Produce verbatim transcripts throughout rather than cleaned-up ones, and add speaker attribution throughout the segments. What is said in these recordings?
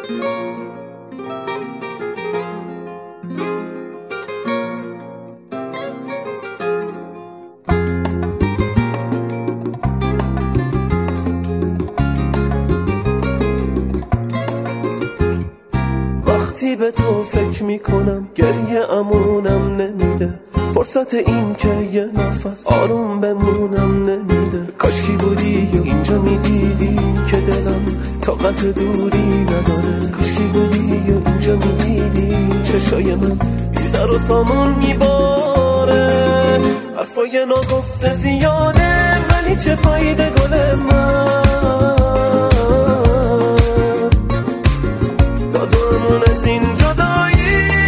Speaker 1: وقتی به تو فکر میکنم گریه امونم نمیده، فرصت این که یه نفس آروم بمونم نمیده. کاشکی بودی یا اینجا میدیدی که دلم طاقت دوری نداره، کاشکی بودی یا اینجا میدیدی چشای من بی سر و سامون میباره. حرفای ناگفته زیاده ولی چه فایده گل من، دادمون از این جدایی.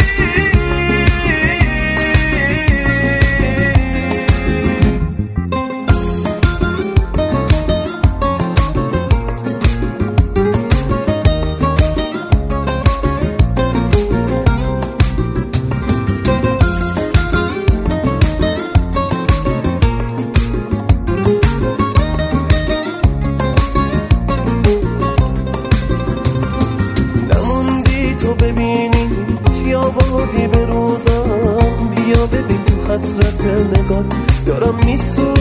Speaker 1: ببینی چی آوردی به روزم، بیا ببین تو حسرت نگات دارم میسوزم.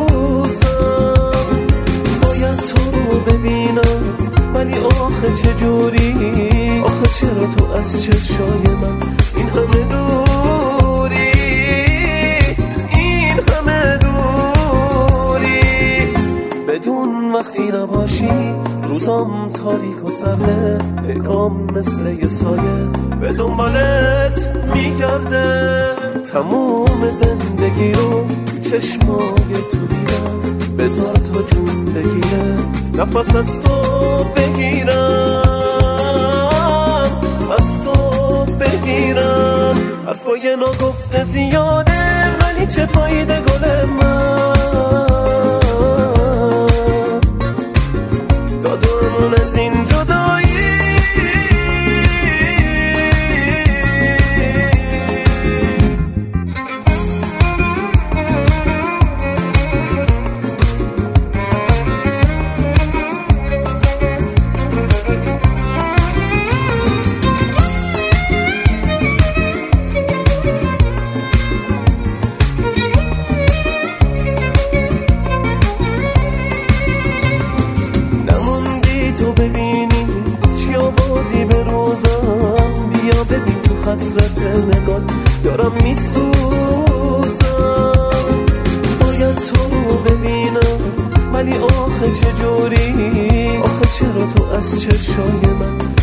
Speaker 1: باید تو رو ببینم ولی آخه چجوری، آخه چرا تو از چشای من این همه دوری، این همه دوری. بدون وقتی نباشی روزام تاریک و سرده، نگام مثل یه سایه به دنبالت میگرده. تموم زندگی رو تو چشمای تو دیدم، بذار تا جون بگیره نفس از تو بگیرم، از تو بگیرم. حرفای ناگفته زیاده ولی چه فایده گل من، دادمون از این جدایی. تو ببینی چی آوردی به روزم، بیا ببین تو حسرت نگات دارم میسوزم. باید تو رو ببینم ولی آخه چجوری، آخه چرا تو از چشای من